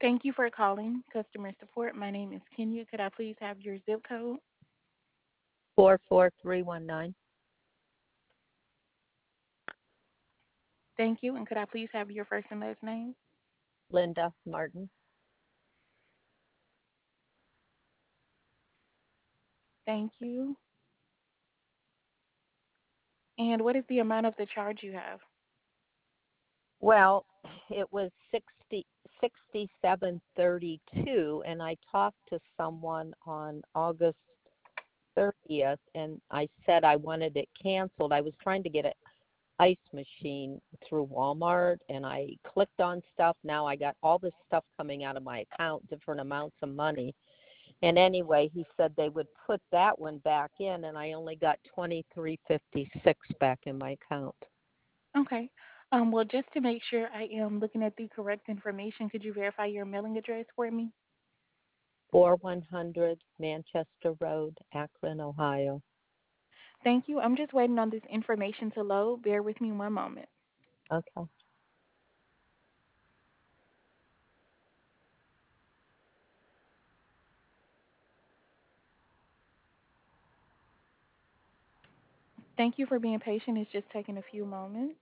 Thank you for calling customer support. My name is Kenya. Could I please have your zip code? 44319. Thank you. And could I please have your first and last name? Linda Martin. Thank you. And what is the amount of the charge you have? Well, it was 6732, and I talked to someone on August 30th, and I said I wanted it canceled. I was trying to get an ice machine through Walmart, and I clicked on stuff. Now I got all this stuff coming out of my account, different amounts of money. And anyway, he said they would put that one back in, and I only got 2356 back in my account. Okay. Well, just to make sure I am looking at the correct information, could you verify your mailing address for me? 4100 Manchester Road, Akron, Ohio. Thank you. I'm just waiting on this information to load. Bear with me one moment. Okay. Thank you for being patient. It's just taking a few moments.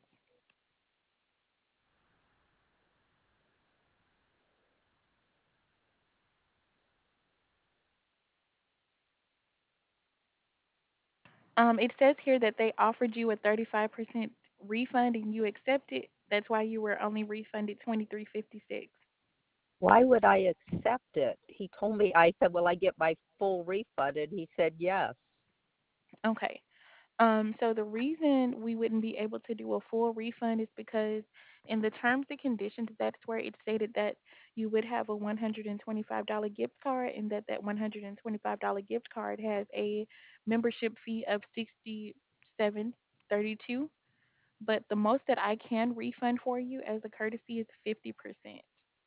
It says here that they offered you a 35% refund and you accepted. That's why you were only refunded 23.56. Why would I accept it? He told me, I said, will I get my full refund? And he said, yes. Okay. So the reason we wouldn't be able to do a full refund is because in the terms and conditions, that's where it stated that you would have a $125 gift card and that $125 gift card has a membership fee of 67.32. But the most that I can refund for you as a courtesy is 50%.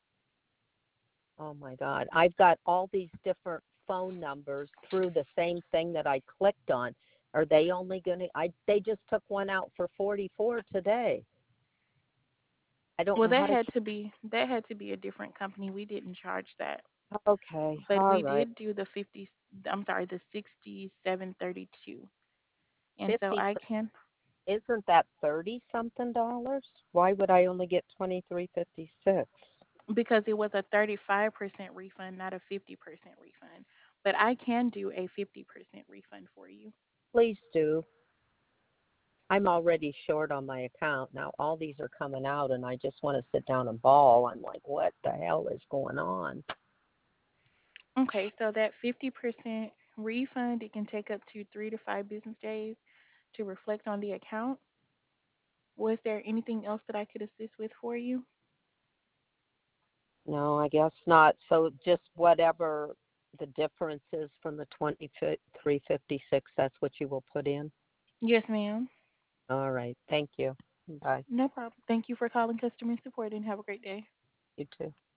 Oh my God. I've got all these different phone numbers through the same thing that I clicked on. Are they only going to, they just took one out for 44 today. I don't Well, know how to, that had to be a different company. We didn't charge that. okay. But All we right. did do the 50, I'm sorry, the 67.32. And so 50, I can, isn't that 30 something dollars? Why would I only get 23.56? because it was a 35% refund, not a 50% refund. But I can do a 50% refund for you. Please do. I'm already short on my account. Now all these are coming out and I just want to sit down and bawl. I'm like, what the hell is going on? Okay, so that 50% refund, it can take up to 3 to 5 business days to reflect on the account. Was there anything else that I could assist with for you? No, I guess not. So just whatever the difference is from the 2356, that's what you will put in. Yes, ma'am. All right. Thank you. Bye. No problem. Thank you for calling customer support and have a great day. You too.